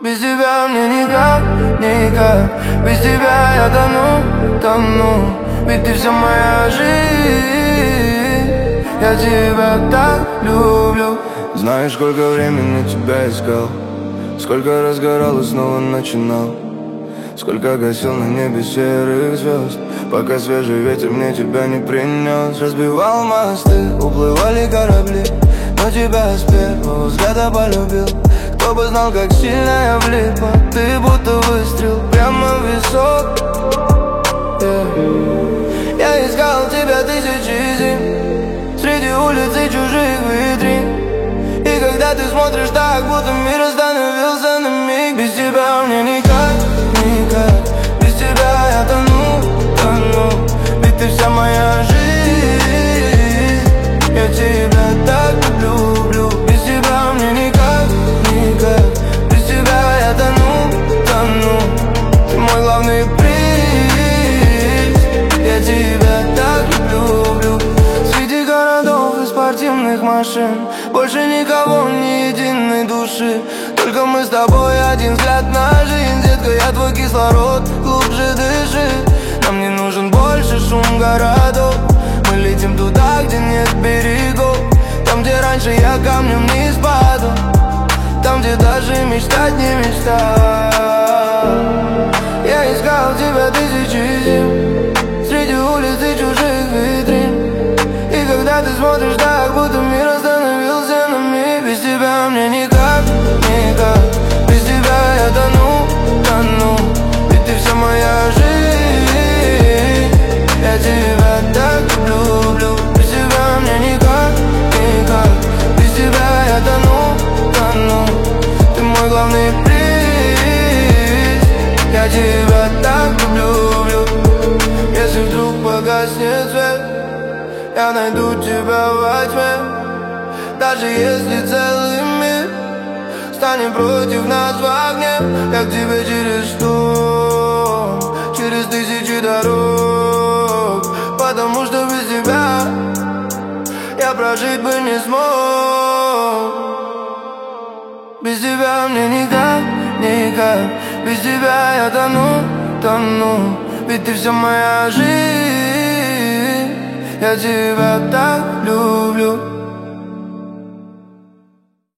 Без тебя мне никак, никак. Без тебя я тону, тону. Ведь ты вся моя жизнь. Я тебя так люблю. Знаешь, сколько времени тебя искал, сколько разгорал и снова начинал, сколько гасил на небе серых звезд, пока свежий ветер мне тебя не принес. Разбивал мосты, уплывали корабли, но тебя с первого взгляда полюбил. Кто бы знал, как сильно я влип, а ты будто выстрел прямо в висок. Я искал тебя тысячи зим среди улиц и чужих витрин. И когда ты смотришь так, будто мир остановился на миг. Без тебя мне никак, никак. Без тебя я тону, тону. Ведь ты вся моя жизнь. Я тебя так люблю. Без тебя мне никак, никак. Без тебя я тону, тону. Ты мой главный приз. Я тебя так люблю. Среди городов и спортивных машин больше никого, ни единой души. Только мы с тобой, один взгляд на жизнь. Детка, я твой кислород, глубже дыши. Нам не нужен больше шум городов. Мы летим туда, где нет берегов. Там, где раньше я камнем вниз падал. Там, где даже мечтать не мечтал. Я искал тебя тысячи зим среди улиц и чужих витрин. И когда ты смотришь так, будто мир остановился на миг. Без тебя мне никак, никак. Без тебя я тону, тону. Ведь ты вся моя жизнь. Я тебя так люблю. Без тебя мне никак, никак. Без тебя я тону, тону. Ты мой главный приз. Я тебя так люблю. Если вдруг погаснет свет, я найду тебя во тьме. Даже если целый мир станет против нас в огне, я к тебе через шторм, через тысячи дорог. Потому что без тебя я прожить бы не смог. Без тебя мне никак, никак. Без тебя я тону, тону. Ведь ты вся моя жизнь. Я тебя так люблю.